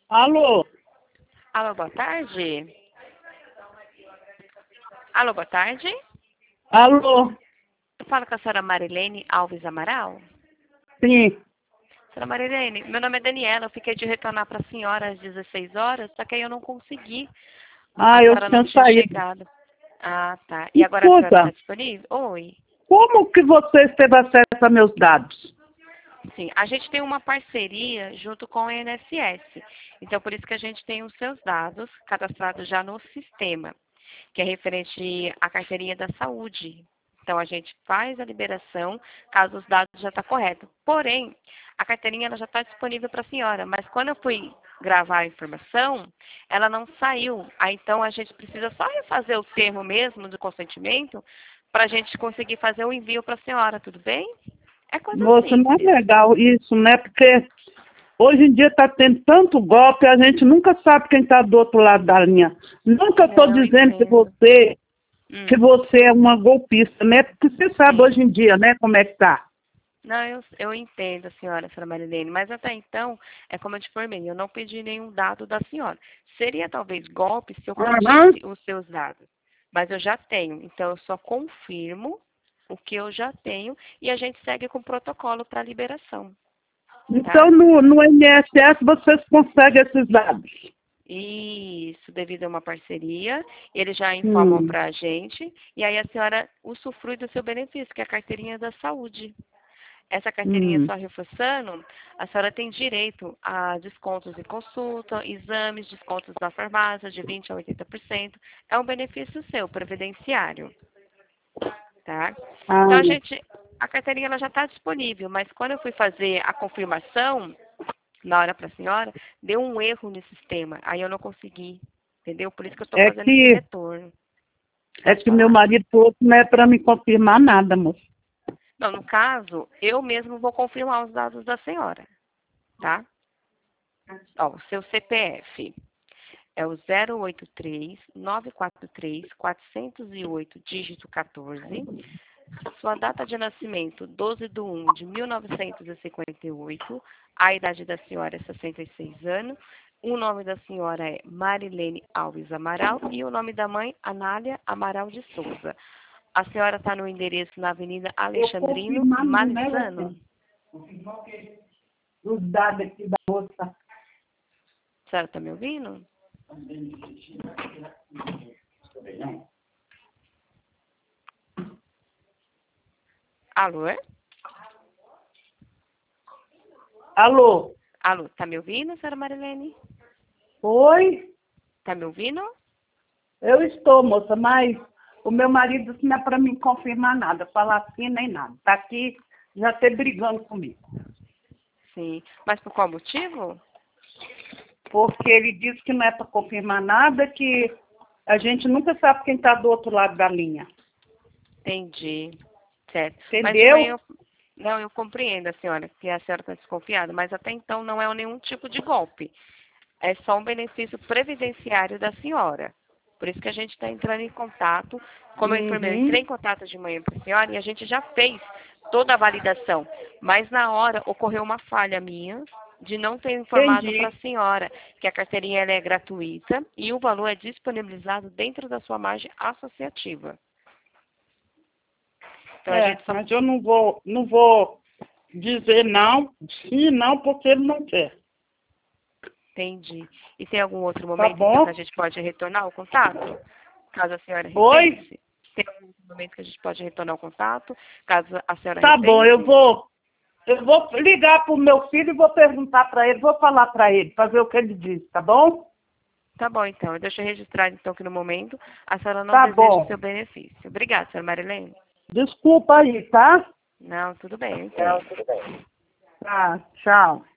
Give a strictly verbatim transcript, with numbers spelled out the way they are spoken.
Alô? Alô, boa tarde. Alô, boa tarde. Alô? Eu falo com a senhora Marilene Alves Amaral. Sim. Senhora Marilene, meu nome é Daniela. Eu fiquei de retornar para a senhora às dezesseis horas, só que aí eu não consegui. A Ah, eu senhora não tinha tinha saído. chegado. Ah, tá. E agora a senhora está Escuta, disponível? Oi. como que você teve acesso a meus dados? Sim, a gente tem uma parceria junto com o I N S S. Então, por isso que a gente tem os seus dados cadastrados já no sistema, que é referente à carteirinha da saúde. Então, a gente faz a liberação caso os dados já estão corretos. Porém, a carteirinha ela já está disponível para a senhora, mas quando eu fui gravar a informação, ela não saiu. Aí, então, a gente precisa só refazer o termo mesmo do consentimento para a gente conseguir fazer o envio para a senhora, tudo bem? É coisa Moça, não é simples. legal isso, né? Porque hoje em dia está tendo tanto golpe, a gente nunca sabe quem está do outro lado da linha. Nunca estou Não, dizendo que entendo. você, que Hum, você é uma golpista, né? Porque você sabe sim. hoje em dia, né, como é que tá. Não, eu, eu entendo, senhora, senhora Marilene, mas até então, é como eu te informei, eu não pedi nenhum dado da senhora. Seria talvez golpe se eu Aham. pedisse os seus dados, mas eu já tenho, então eu só confirmo o que eu já tenho e a gente segue com o protocolo para liberação, Então, tá? no, no I N S S vocês conseguem esses dados. Isso, devido a uma parceria, eles já informam Hum, para a gente e aí a senhora usufrui do seu benefício, que é a carteirinha da saúde. Essa carteirinha hum. só reforçando, a senhora tem direito a descontos em consulta, exames, descontos na farmácia de vinte por cento a oitenta por cento. É um benefício seu, previdenciário, tá? Ah, Então, a gente, a carteirinha ela já está disponível, mas quando eu fui fazer a confirmação, na hora para a senhora, deu um erro no sistema. Aí eu não consegui, entendeu? Por isso que eu estou é fazendo esse que, retorno. é Pode que meu falar. marido falou que não é para me confirmar nada, moça. Não, no caso, eu mesmo vou confirmar os dados da senhora, tá? Ó, o seu C P F é o zero oito três, nove quatro três, quatro zero oito, dígito quatorze. Sua data de nascimento, doze de um de mil novecentos e cinquenta e oito. A idade da senhora é sessenta e seis anos. O nome da senhora é Marilene Alves Amaral e o nome da mãe, Anália Amaral de Souza. A senhora está no endereço na Avenida Eu Alexandrino confirmando, né, Marizano. você? Os dados aqui da moça. A senhora está me ouvindo? Alô? é? Alô? Alô, tá me ouvindo, senhora Marilene? Oi? Tá me ouvindo? Eu estou, moça, mas o meu marido disse que não é para mim confirmar nada, falar assim nem nada. Está aqui já até brigando comigo. Sim. Mas por qual motivo? Porque ele disse que não é para confirmar nada, que a gente nunca sabe quem está do outro lado da linha. Entendi. Certo. Mas de manhã Entendeu? eu... Não, eu compreendo a senhora, que a senhora está desconfiada, mas até então não é nenhum tipo de golpe. É só um benefício previdenciário da senhora. Por isso que a gente está entrando em contato. Como eu informei, eu entrei Uhum. em contato de manhã com a senhora e a gente já fez toda a validação. Mas na hora ocorreu uma falha minha de não ter informado para a Entendi. senhora que a carteirinha ela é gratuita e o valor é disponibilizado dentro da sua margem associativa. Então a É, gente só mas eu não vou, não vou dizer não, sim, não, porque ele não quer. entende. E tem algum outro Tá momento, então, que a bom? gente pode retornar o contato? Caso a senhora Oi? repense? Tem algum outro momento que a gente pode retornar o contato? Caso a senhora Tá bom, eu repense? vou, eu vou ligar pro meu filho e vou perguntar para ele, vou falar para ele, para ver o que ele diz, tá bom? Tá bom, então. Eu deixo registrado, então, que no momento a senhora não Tá deseja o bom. seu benefício. Obrigada, senhora Marilene. Desculpa aí, tá? Não, tudo bem, eu entendo. Tá, tchau.